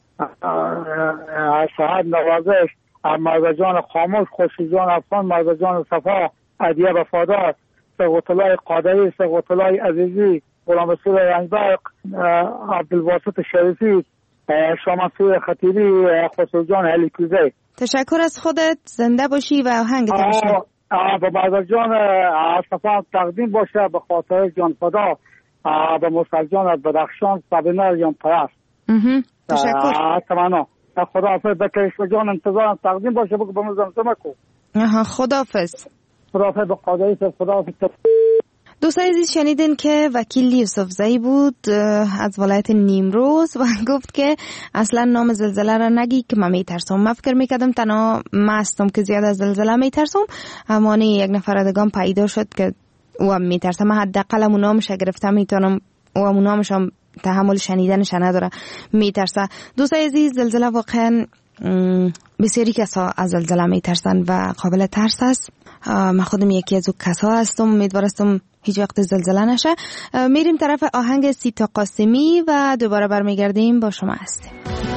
J: صحت نوازش، مرد جان خاموش، خوشی جان افغان، مرد جان صفا، عدیه وفادار، سقوط الله قادری، سقوط الله عزیزی، غلام رسول رنگبرق، عبدالواسط شریفی، شامنصور خطیبی، خسرو جان علیکوزی.
H: تشکر از خودت. زنده باشی و آهنگ تماشا.
J: به مرد جان صفا تقدیم باشه به خاطر جان فدا، به مرسل جان از بدخشان، سبینار جان پرست.
H: تشکر.
J: تماما. خدا حافظ. به کرشم جان انتظارم تقدیم باشه بگو به مزمزمه کو.
H: خدا حافظ.
J: خدا حافظ. به قادری خدا حافظ.
H: دوستان عزیز شنیدین که وکیل یوسفزئی بود از ولایت نیمروز و گفت که اصلا نام زلزله را نگی که من میترسم. من فکر میکردم تنها مستم که زیاد از زلزله میترسم، اما یک نفر دیگه پیدا شد که او هم میترسم. من حداقل نامش گرفتم میتونم او هم نامش هم تحمل شنیدنش نداره، میترسه. دوستای عزیز، زلزله واقعا بسیاری کسا از زلزله میترسن و قابل ترس است. من خودم یکی از اون کسا هستم، امیدوارم هیچ وقت زلزله نشه. میریم طرف آهنگ سیتا قاسمی و دوباره برمیگردیم با شما هستیم.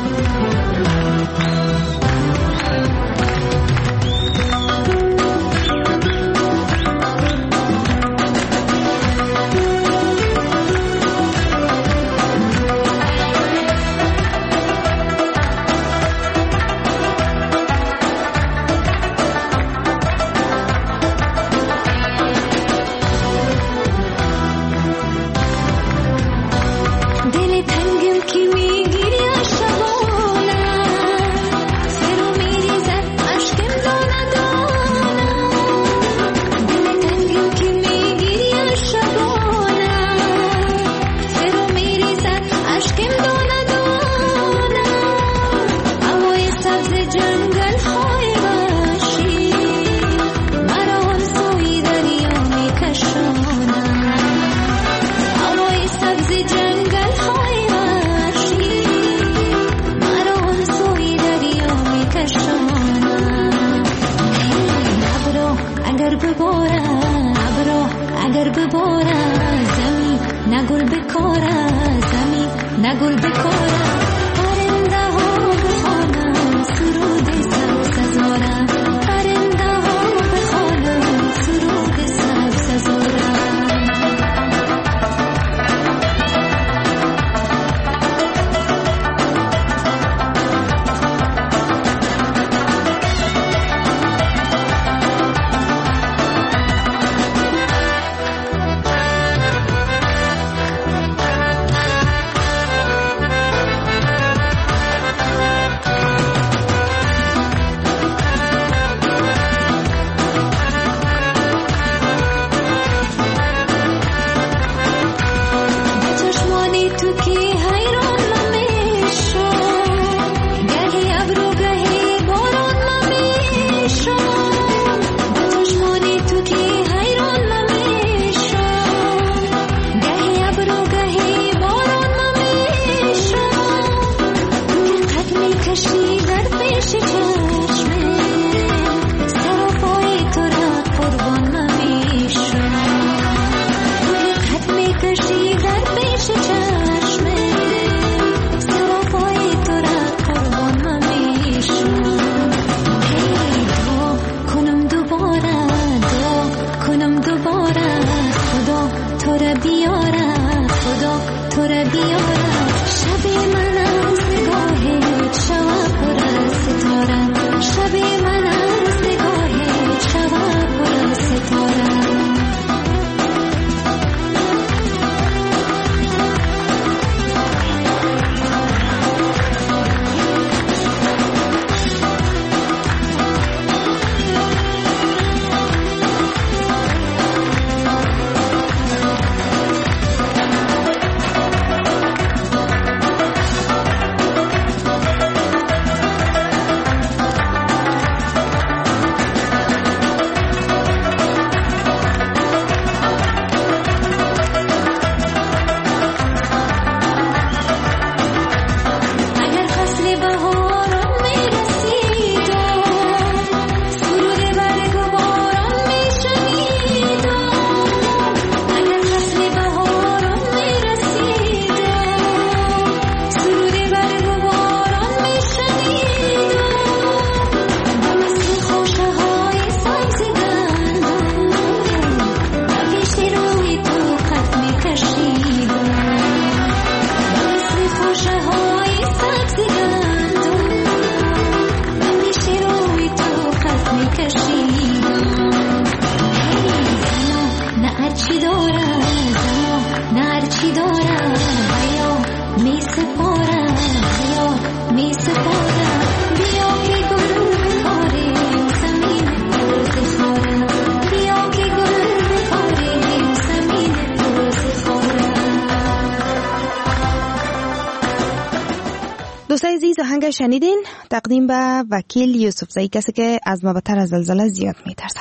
H: دوستای عزیز، آهنگ شنیدین تقدیم به وکیل یوسفزئی، کسی که از ما بدتر از زلزله زیاد میترسه.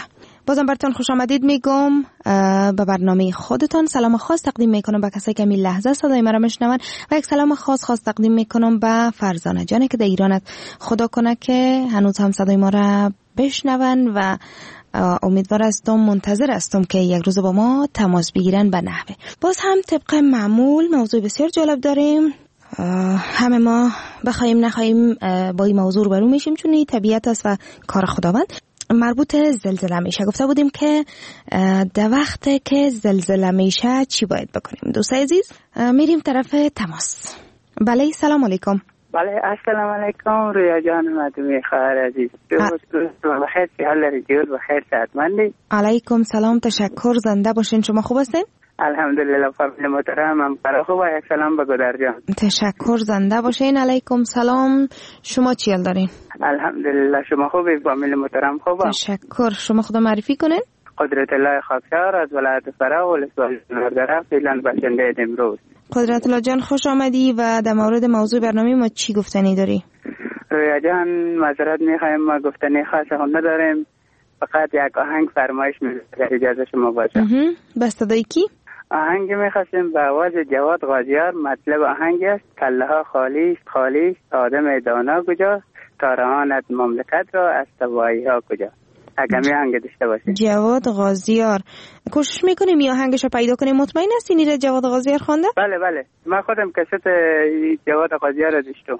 H: بازم براتون خوش آمدید میگم به برنامه خودتان. سلام خاص تقدیم میکنم به کسایی که این لحظه صدای مرا میشنون و یک سلام خاص تقدیم میکنم به فرزانه جانی که در ایران. خدا کنه که هنوز هم صدای ما را بشنون و امیدوار هستم، منتظر هستم که یک روز با ما تماس بگیرن به نحوه. باز هم طبق معمول موضوع بسیار جالب داریم. همه ما بخوایم نخوایم با این موضوع روبرو میشیم چون این طبیعت است و کار خداوند. مربوط زلزله میشه. گفته بودیم که در وقت که زلزله میشه چی باید بکنیم. دوستای عزیز میریم طرف تماس. بله سلام علیکم.
L: بله السلام علیکم رویا جان مدومی خواهر عزیز. روز بخیر، حال رجوع بخیر، صحتمندی؟
H: علیکم سلام، تشکر، زنده باشین. شما خوب هستین؟
L: الحمدلله فضل محترم، هم برای خوب. یک سلام به گودر جان.
H: تشکر، زنده باشین. علیکم سلام. شما چی حال دارین؟
L: الحمدلله شما خوبی؟ فامیل محترم خوبه؟
H: تشکر. شما خدا معرفی کنین.
L: قدرت الله خاکسار از ولایت فرا و لسوال نوردره فعلا باشنده امروز.
H: قدرت الله جان خوش آمدی و در مورد موضوع برنامه ما چی گفتنی داری؟
L: رویا جان معذرت میخوایم، ما گفتنی خاص هم نداریم، فقط یک آهنگ فرمایش می‌کنیم اجازه شما باشه.
H: به صدای کی؟
L: آهنگ می‌خواستیم به آواز جواد غازیار. مطلب آهنگ است کله ها خالی آدم دانا کجا، تارهانت مملکت را از تباهی ها کجا. اگه آهنگ داشته باشیم.
H: جواد غازیار کوشش میکنیم یا آهنگشو پیدا کنیم. مطمئن هستی نیره جواد غازیار خوانده؟
L: بله من خودم کست جواد غازیار رو داشتم.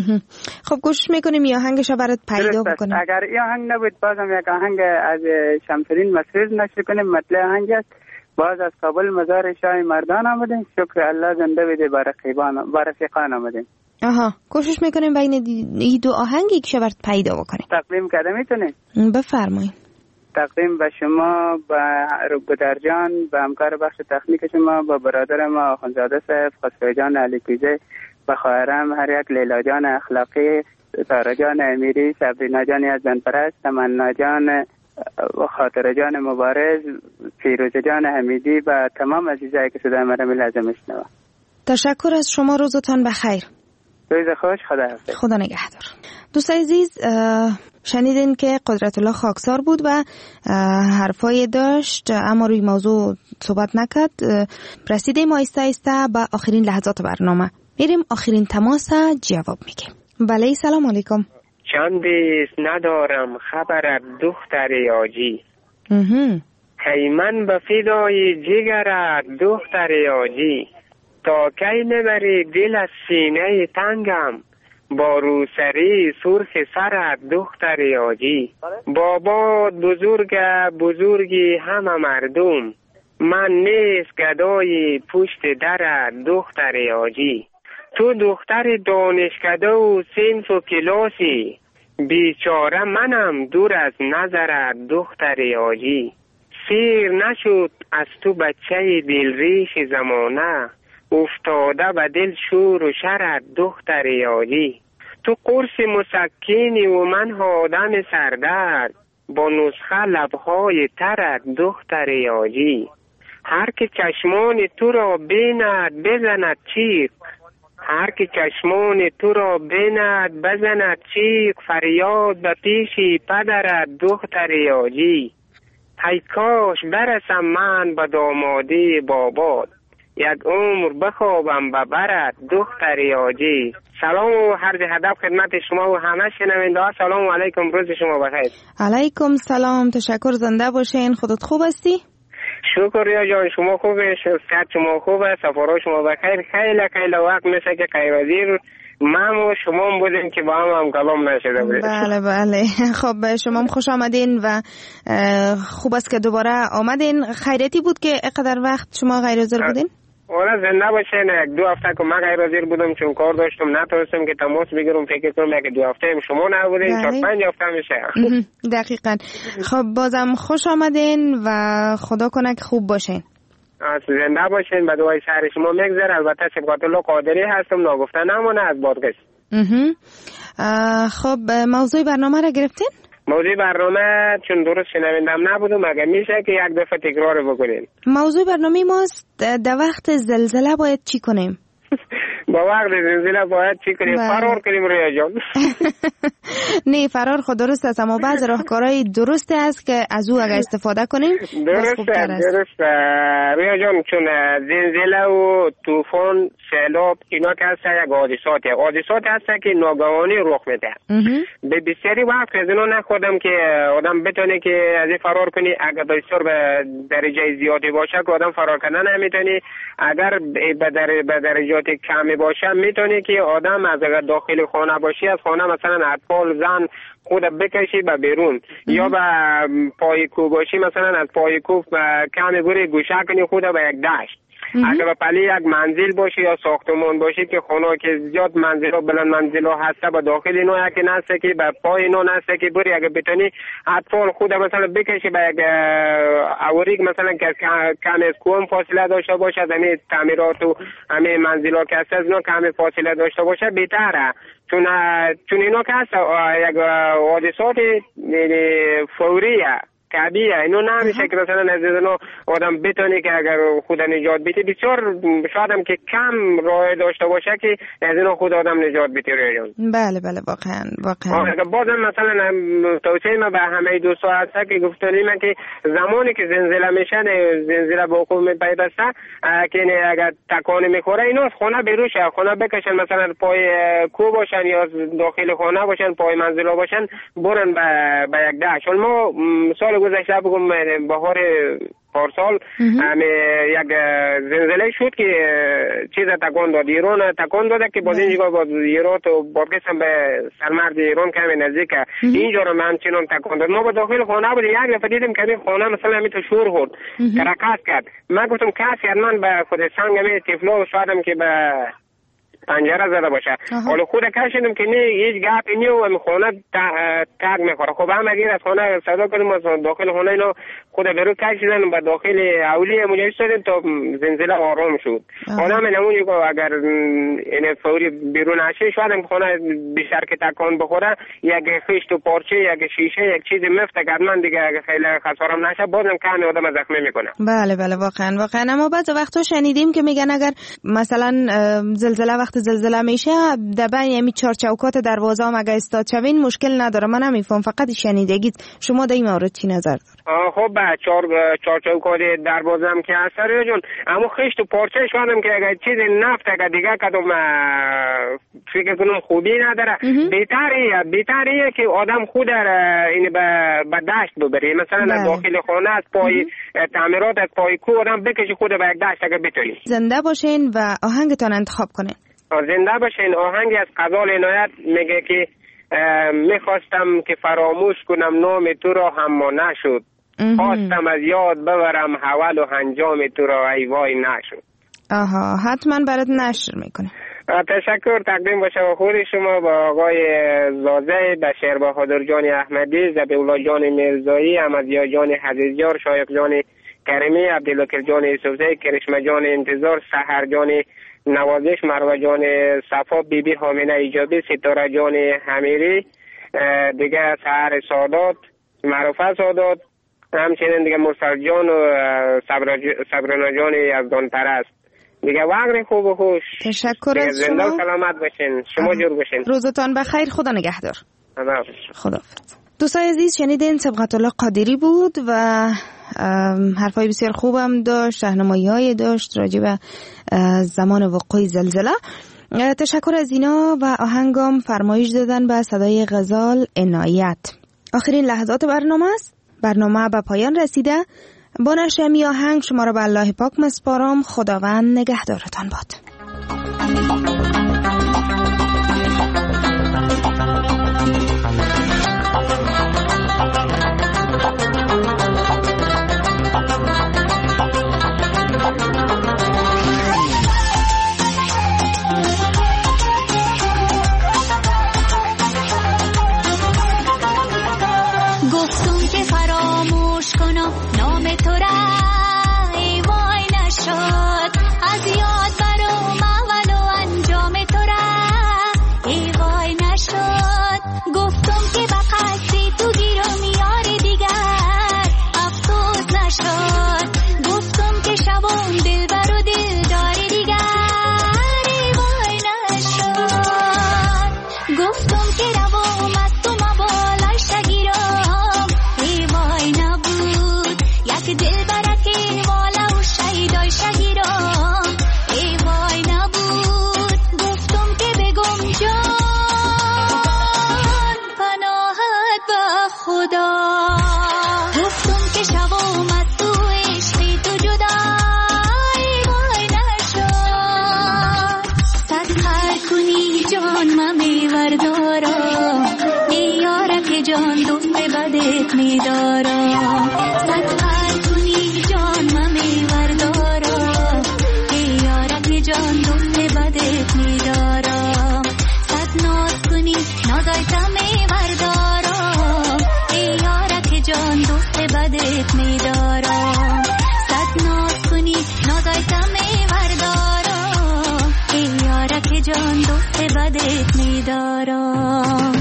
H: خب کوشش میکنیم یا آهنگشو برات پیدا بکنیم.
L: اگر این آهنگ نبود بازم یک آهنگ از شمس‌الدین مسعود نشر کنیم. مطلب آهنگ است باز از کابل مزار شاه مردان آمدیم، شکر الله زنده بده بر رفیقان آمدیم.
H: کوشش میکنیم بین این دو آهنگی که برات پیدا بکنیم.
L: تقدیم کرده میتونید؟
H: بفرمایید.
L: تقدیم به شما، به گودر جان، به همکار بخش تکنیک شما، به برادر ما آخوندزاده صاحب، خسرو جان علی کوزه، به خواهرم هر یک، لیلا جان اخلاقی، سارا جان امیری، صبرینا جان از زنپرست، تمنا جان و خاطر جان مبارز، فیروز جان حمیدی و تمام عزیزایی که صدای مرا لازم میشنوه.
H: تشکر از شما، روزتان بخیر.
L: روز خوش، خدا حافظ.
H: خدا نگهدار. دوستان عزیز شنیدین که قدرت الله خاکسار بود و حرفای داشت اما روی موضوع صحبت نکرد. رسیدیم آیسته آیسته به آخرین لحظات برنامه. میریم آخرین تماس جواب میگیم. بله سلام علیکم.
M: چندیست ندارم خبرت دختر یاجی. من به فدای جگرت دختر یاجی. تا کی نبری دل از سینه تنگم، با روسری سرخ سرت دختر یاجی. بابات بزرگی همه مردم، من نیست گدای پشت درت دختر یاجی. تو دختر دانشکده و صنف و کلاسی، بیچاره منم دور از نظرت دختر یاجی. سیر نشد از تو بچه دلریش زمانه، افتاده به دل شور و شرت دختر یاجی. تو قرص مسکنی و من آدم سردرد، با نسخه لبهای ترت دختر یاجی. هر که چشمان تو را بیند بزند چیق، هر که چشمان تو را بیند بزند چیق، فریاد به پیش پدرت دختر یاجی. ای کاش برسم من به دامادی بابات، یک عمر بخوابم به برت دختر یاجی. سلام و عرض ادب خدمت شما و همه شنونده ها. سلام علیکم، روز شما بخیر.
H: علیکم سلام، تشکر، زنده باشین. خودت خوب هستی؟
M: شکر ریا جان، شما خوبه؟ صحت شما خوبه؟ سفرها شما بخیر؟ خیلی وقت میشه که غیروزیر من و شما بودیم که با هم کلام نشده بودیم.
H: بله خب شما هم خوش آمدین و خوب است که دوباره آمدین. خیرتی بود که اینقدر وقت شما غیرحاضر بودین؟
M: والا زنده باشین. یک دو هفته که من غیرحاضر بودم چون کار داشتم نتونستم که تماس بگیرم. فکر کنم یک دو هفته شما نبودین، 4-5 هفته میشه.
H: دقیقاً. خب بازم خوش آمدین و خدا کنه که خوب باشین.
M: زنده باشین. به دعای شهر شما میگذره. البته سبقت الله قادری هستم، ناگفته نمونه از بادگشت.
H: خب موضوع برنامه را گرفتین؟
M: موضوع برنامه چون درست شنوندم نبودم، اگه میشه که یک دفعه تکرار بکنین.
H: موضوع برنامه ماست در وقت زلزله باید چی کنیم؟
M: با وقت زلزله باید چی کنیم؟ فرار کنیم ریا جان.
H: نه فرار خود درست است، اما بعض راهکارهای درست است که از او اگر استفاده کنیم
M: درست رویا جان، چون زلزله و طوفان، سیلاب اینا که هست یک حادثات هست که ناگهانی رخ میده. به بسیاری وقت از اینا نخوردم که آدم بتونه که از این فرار کنی. اگر بسیار به درجه زیادی باشه که آدم فرار کردن نمیتونی، اگر به درجات کمی باشه میتونی که آدم از اگر داخل خانه باشی از خانه مثلا اطفال زن خود بکشی به بیرون، یا به پای کوه باشی مثلا از پای کوه کمی بری گوشه کنی خود به یک دشت. اگر به پلی یک منزل باشی یا ساختمان باشی که خانه که زیاد منزل ها بلند منزل ها هسته به داخل اینا یکی نسته که به پای اینا نسته که بری اگر بتونی اطفال خود مثلا بکشی به یک اوریق مثلا که کم از کوم فاصله داشته باشه، از همین تعمیرات و همین منزل ها که هست از اینا کم فاصله داشته باشه بهتره. چون اینا که هست یک حادثات فوریه طبیعیه، اینو نمیشه که مثلا از اینا آدم بتونه که اگر خود نجات بده. بسیار شاید هم که کم راه داشته باشه که از اینا خود آدم نجات بده.
H: بله واقعا.
M: بازم مثلا توصیه من به همه دوستا هست که گفتنی من که زمانی که زلزله میشه، زلزله با حکومت پیوسته که اگر تکانی میخوره اینا از خانه بیروشه، خانه بکشن مثلا پای کوه باشن یا داخل خانه باشن، پای منزل ها باشن، برن به یک دشت. ما سال گذشته بگم بهار پارسال یک زلزله شد که چیز تکان داد، ایران تکان داده که باز اینجا باز ایران تو بادقسم به سرمرد ایران کمی نزدیک اینجا رو من چنان تکان داد. ما با داخل خانه بود، یک دفعه دیدم که این خانه مثلا همی تو شور خورد ترکت کرد. من گفتم کسی من به خود سنگ همی تفلا و شایدم که به پنجره زده باشه. حالا خود کشیدم که نه هیچ گپی نیست و خانه تگ میخوره. خب هم اگر از خانه صدا کردیم از داخل خانه اینا خود برو کشیدن و داخل اولیه مجلس شدیم تا زلزله آرام شد. حالا من نمونی که اگر این فوری بیرون نشه شاید هم خانه بیشتر که تکان بخوره، یک خشت و پارچه، یک شیشه، یک چیز مفته گردمن دیگه اگر خیلی خسارم نشه بازم کمی آدم زخمی میکنه.
H: بله واقعا. اما بعضی وقتا شنیدیم که میگن اگر مثلا زلزله میشه دبن یعنی چهار چوکات دروازه هم اگه استاد شوین مشکل نداره. من نمیفهم، فقط شنیدگی. شما در این مورد چی نظر دارید؟
M: خب چهار چوکات دروازه هم که هست جون، اما خشت و پارچه شوندم که اگه چیز نفت اگه دیگه کدوم فکر کنم خوبی نداره. بهتریه که آدم خود این به دشت ببره، مثلا داخل خانه از پای تعمیرات از پای کوه آدم بکشه خود به یک دشت اگه بتونید.
H: زنده باشین و آهنگتان انتخاب کنین.
M: زنده باشین. آهنگی از غزال عنایت میگه که میخواستم که فراموش کنم نام تو را اما نشد، خواستم از یاد ببرم حول و انجام تو را ای وای نشد.
H: حتما برات نشر میکنه.
M: تشکر تقدیم باشه با خود شما، با آقای زازه، بشیر بهادر جان احمدی، ذبیحالله جان میرزایی، احمدیا جان حزیزیار، شایق جان کریمی، عبدالوکیل جان یوسفزی، کرشمه جان انتظار، سحر جان نوازش، مروه جان صفا، بیبی حامینه ایجابی، ستاره جان حمیری، دیگه سحر سادات، معروفه سادات، همچنین دیگه مرسل جان و صبرنا جان یزدان پرست. دیگه وقت خوب و خوش.
H: تشکر از شما.
M: زنده و سلامت باشین. شما جور باشین.
H: روزتان بخیر. خدا نگهدار.
M: خداحافظ.
H: دوستای عزیز شنیدین سبقت الله قادری بود و حرفای بسیار خوبم داشت، راهنمایی‌های داشت راجع به زمان وقوع زلزله. تشکر از اینا و آهنگام فرمایش دادن به صدای غزال عنایت. آخرین لحظات برنامه است. برنامه به پایان رسیده. با نشر می آهنگ شما را به الله پاک مسپارم. خداوند نگهدارتان باد.
N: نام تو را ای وای نشد، از یاد برو جان دوست بدت می‌دارم صد خر کنی جان می‌وردارم ای یارک جان دوست بدت می‌دارم صد ناز کنی نازایتم می‌وردارم ای یارک جان دوست بدت می‌دارم صد ناز کنی نازایتم می‌وردارم ای یارک جان دوست بدت می‌دارم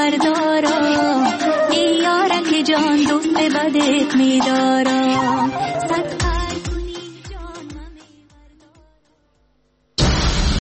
N: بدت می‌دارم